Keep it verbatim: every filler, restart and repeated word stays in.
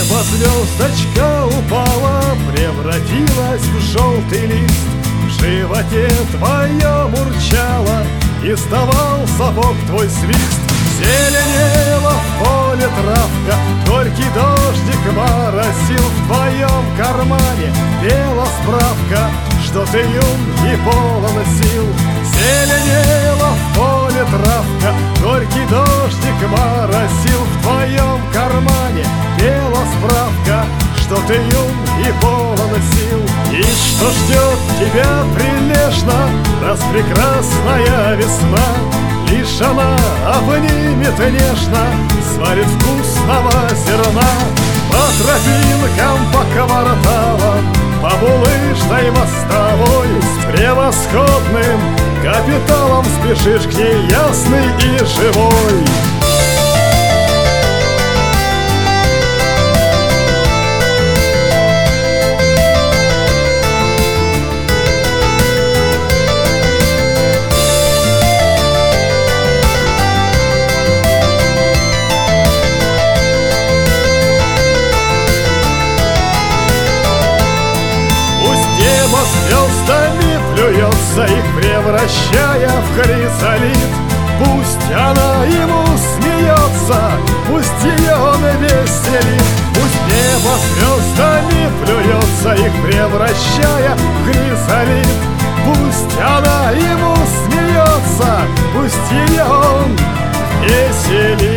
неба звездочка упала, превратилась в желтый лист. В животе твоем урчала, издавал сапог твой свист. Зеленела в поле травка, горький дождик моросил. В твоем кармане пела справка, что ты юн и полон сил. Зеленела в поле травка, горький дождик моросил. В твоем кармане пела справка, что ты юн и полон сил. И что ждет тебя прилежно распрекрасная весна? Лишь она обнимет нежно, сварит вкусного зерна. По тропинкам, по кварталам, по булыжной мостовой с превосходным капиталом спешишь к ней ясный и живой. Звездами плюется, их превращая в хризолит. Пусть она ему смеется, пусть ее он веселит. Пусть небо звездами плюется, их превращая в хризолит. Пусть она ему смеется, пусть ее он веселит.